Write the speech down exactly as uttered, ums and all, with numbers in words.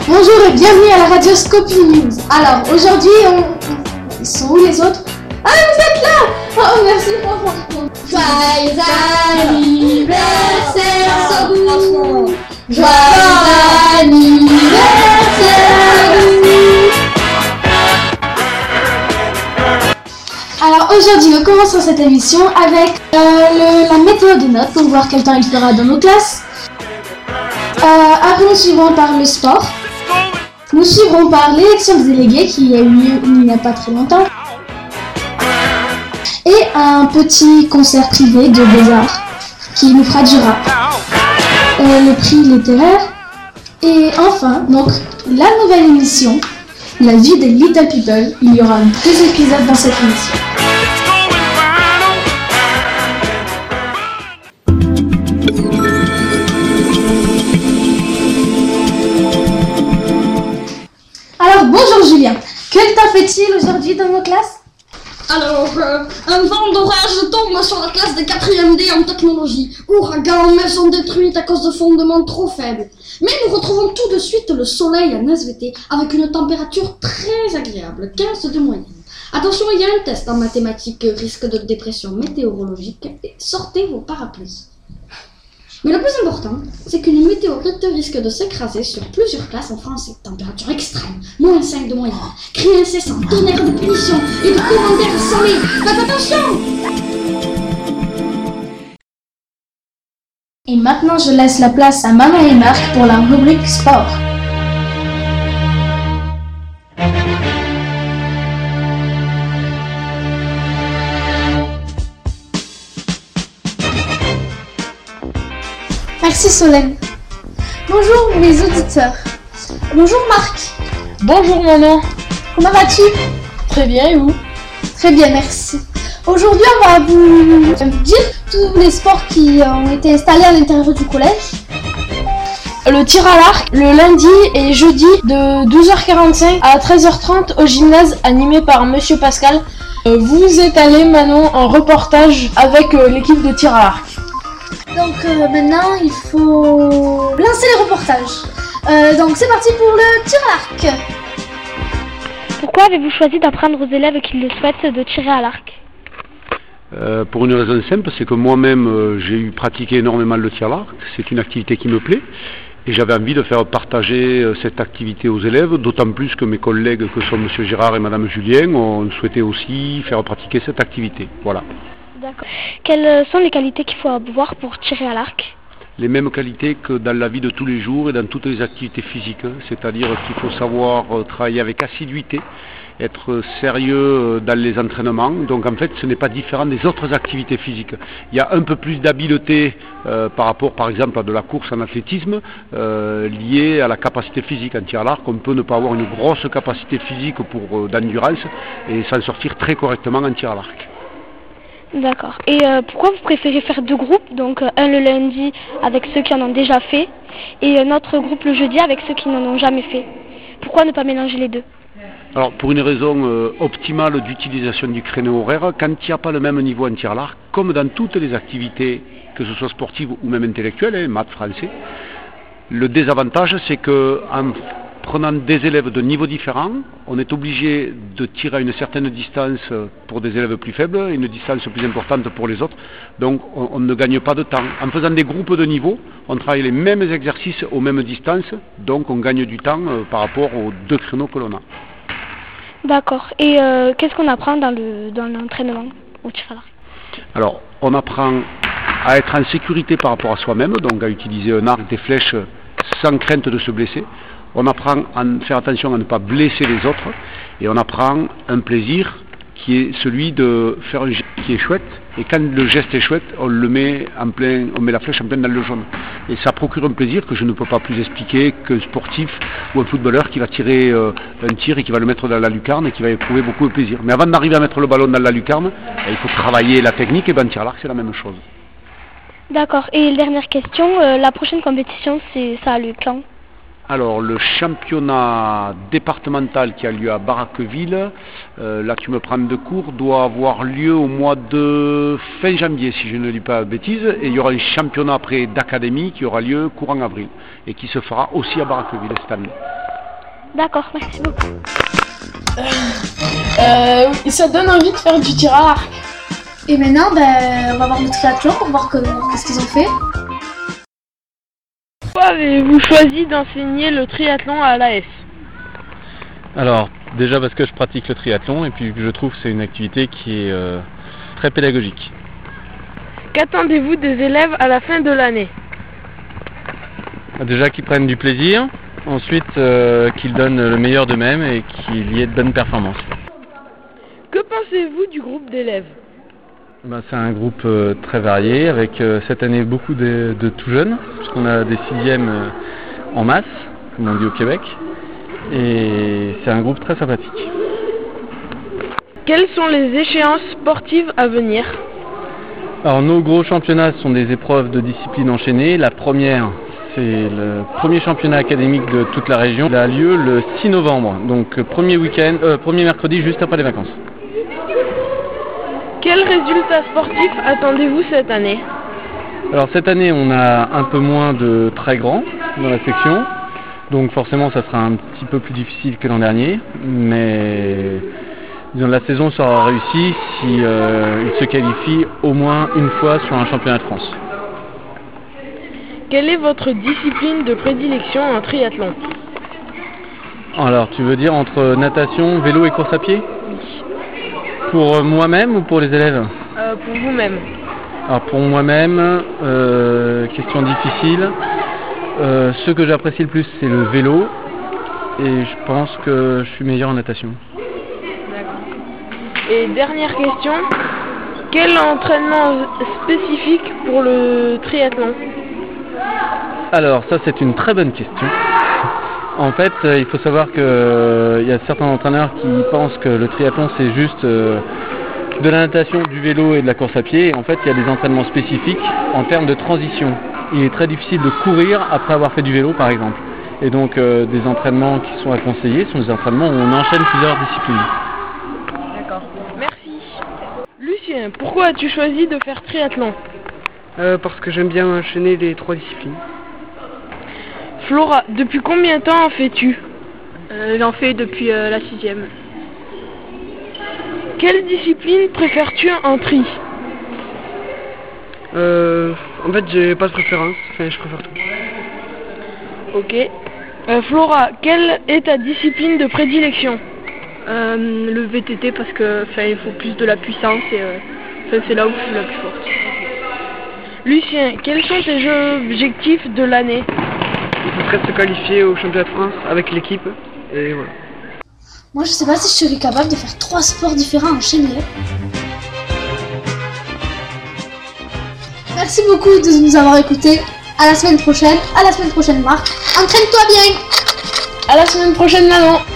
Bonjour et bienvenue à la radio Scopy News. Alors aujourd'hui, on... ils sont où les autres? Ah, vous êtes là! Oh merci, franchement. Joyeux anniversaire, Sobou. Joyeux anniversaire. Alors aujourd'hui, nous commençons cette émission avec euh, le, la météo des notes pour voir quel temps il fera dans nos classes. Euh, après, nous suivrons par le sport. Nous suivrons par l'élection des délégués qui a eu lieu il n'y a pas très longtemps. Et un petit concert privé de Bézard qui nous fera du rap. Euh, le prix littéraire. Et enfin, donc, la nouvelle émission, la vie des Little People. Il y aura deux épisodes dans cette émission. Alors, bonjour Julien. Quel temps fait-il aujourd'hui dans nos classes? Alors, euh, un vent d'orage tombe sur la classe de quatrième D en technologie. Ouragan, maison détruite à cause de fondements trop faibles. Mais nous retrouvons tout de suite le soleil en S V T avec une température très agréable, quinze de moyenne. Attention, il y a un test en mathématiques, risque de dépression météorologique, et sortez vos parapluies. Mais le plus important, c'est qu'une météorite risque de s'écraser sur plusieurs classes en français. Température extrême, moins cinq de moyenne, cris incessants, tonnerre de punition et de commentaires salés. Faites attention! Et maintenant, je laisse la place à Maman et Marc pour la rubrique sport. Merci Solène. Bonjour les auditeurs. Bonjour Marc. Bonjour Manon. Comment vas-tu? Très bien, et vous? Très bien, merci. Aujourd'hui, on va vous dire tous les sports qui ont été installés à l'intérieur du collège. Le tir à l'arc, le lundi et jeudi de douze heures quarante-cinq à treize heures trente au gymnase animé par Monsieur Pascal. Vous êtes allé, Manon, en reportage avec l'équipe de tir à l'arc. Donc euh, maintenant, il faut lancer les reportages. Euh, donc c'est parti pour le tir à l'arc. Pourquoi avez-vous choisi d'apprendre aux élèves qui le souhaitent de tirer à l'arc? euh, Pour une raison simple, c'est que moi-même euh, j'ai eu pratiqué énormément le tir à l'arc. C'est une activité qui me plaît et j'avais envie de faire partager euh, cette activité aux élèves, d'autant plus que mes collègues que sont M. Gérard et Mme Julien ont souhaité aussi faire pratiquer cette activité. Voilà. D'accord. Quelles sont les qualités qu'il faut avoir pour tirer à l'arc? Les mêmes qualités que dans la vie de tous les jours et dans toutes les activités physiques, c'est-à-dire qu'il faut savoir travailler avec assiduité, être sérieux dans les entraînements. Donc en fait, ce n'est pas différent des autres activités physiques. Il y a un peu plus d'habileté euh, par rapport, par exemple, à de la course en athlétisme, euh, liée à la capacité physique en tir à l'arc. On peut ne pas avoir une grosse capacité physique pour euh, d'endurance et s'en sortir très correctement en tir à l'arc. D'accord. Et euh, pourquoi vous préférez faire deux groupes, donc euh, un le lundi avec ceux qui en ont déjà fait et un autre groupe le jeudi avec ceux qui n'en ont jamais fait? Pourquoi ne pas mélanger les deux? Alors pour une raison euh, optimale d'utilisation du créneau horaire, quand il n'y a pas le même niveau en tir à l'arc, comme dans toutes les activités, que ce soit sportives ou même intellectuelles, hein, maths, français, le désavantage c'est que en prenant des élèves de niveaux différents, on est obligé de tirer à une certaine distance pour des élèves plus faibles et une distance plus importante pour les autres. Donc on, on ne gagne pas de temps. En faisant des groupes de niveaux, on travaille les mêmes exercices aux mêmes distances, donc on gagne du temps euh, par rapport aux deux créneaux que l'on a. D'accord. Et euh, qu'est-ce qu'on apprend dans le dans l'entraînement au tir à l'arc? Alors, on apprend à être en sécurité par rapport à soi-même, donc à utiliser un arc, des flèches sans crainte de se blesser. On apprend à faire attention à ne pas blesser les autres et on apprend un plaisir qui est celui de faire un geste qui est chouette et quand le geste est chouette, on le met en plein, on met la flèche en plein dans le jaune. Et ça procure un plaisir que je ne peux pas plus expliquer qu'un sportif ou un footballeur qui va tirer euh, un tir et qui va le mettre dans la lucarne et qui va éprouver beaucoup de plaisir. Mais avant d'arriver à mettre le ballon dans la lucarne, il faut travailler la technique et ben tir à l'arc c'est la même chose. D'accord. Et dernière question, euh, la prochaine compétition, c'est ça a lieu quand? Alors, le championnat départemental qui a lieu à Barraqueville, euh, là tu me prends de court, doit avoir lieu au mois de fin janvier, si je ne dis pas de bêtises, et il y aura un championnat après d'académie qui aura lieu courant avril, et qui se fera aussi à Barraqueville cette année. D'accord, merci beaucoup. Euh, et ça donne envie de faire du tir à l'arc. Et maintenant, ben, on va voir le triathlon pour voir que- qu'est-ce qu'ils ont fait. Pourquoi avez-vous choisi d'enseigner le triathlon à l'A S? Alors, déjà parce que je pratique le triathlon et puis que je trouve que c'est une activité qui est euh, très pédagogique. Qu'attendez-vous des élèves à la fin de l'année? Déjà qu'ils prennent du plaisir, ensuite euh, qu'ils donnent le meilleur d'eux-mêmes et qu'il y ait de bonnes performances. Que pensez-vous du groupe d'élèves? Ben, c'est un groupe euh, très varié avec euh, cette année beaucoup de, de tout jeunes, puisqu'on a des sixièmes euh, en masse, comme on dit au Québec, et c'est un groupe très sympathique. Quelles sont les échéances sportives à venir? Alors nos gros championnats sont des épreuves de disciplines enchaînées. La première, c'est le premier championnat académique de toute la région. Il a lieu le six novembre, donc premier week-end, euh, premier mercredi juste après les vacances. Quels résultats sportifs attendez-vous cette année? Alors cette année, on a un peu moins de très grands dans la section, donc forcément ça sera un petit peu plus difficile que l'an dernier, mais disons, la saison sera réussie si euh, il se qualifie au moins une fois sur un championnat de France. Quelle est votre discipline de prédilection en triathlon? Alors tu veux dire entre natation, vélo et course à pied? Pour moi-même ou pour les élèves? euh, Pour vous-même. Alors pour moi-même, euh, question difficile. Euh, ce que j'apprécie le plus, c'est le vélo. Et je pense que je suis meilleur en natation. D'accord. Et dernière question, quel entraînement spécifique pour le triathlon? Alors ça c'est une très bonne question. En fait, euh, il faut savoir qu'il euh, y a certains entraîneurs qui pensent que le triathlon c'est juste euh, de la natation, du vélo et de la course à pied. Et en fait, il y a des entraînements spécifiques en termes de transition. Il est très difficile de courir après avoir fait du vélo, par exemple. Et donc, euh, des entraînements qui sont à conseiller sont des entraînements où on enchaîne plusieurs disciplines. D'accord. Merci. Lucien, pourquoi as-tu choisi de faire triathlon? Euh, parce que j'aime bien enchaîner les trois disciplines. Flora, depuis combien de temps en fais-tu? euh, J'en fais depuis euh, la sixième. Quelle discipline préfères-tu en tri? Euh, en fait, j'ai pas de préférence, enfin, je préfère tout. Ok. Euh, Flora, quelle est ta discipline de prédilection? Euh, le V T T parce que il faut plus de la puissance et euh, c'est là où je suis la plus forte. Lucien, quels sont tes objectifs de l'année? Ce serait de se qualifier au championnat de France avec l'équipe et voilà. Moi, je sais pas si je serais capable de faire trois sports différents enchaînés. Merci beaucoup de nous avoir écoutés. À la semaine prochaine. À la semaine prochaine, Marc. Entraîne-toi bien. À la semaine prochaine, Manon.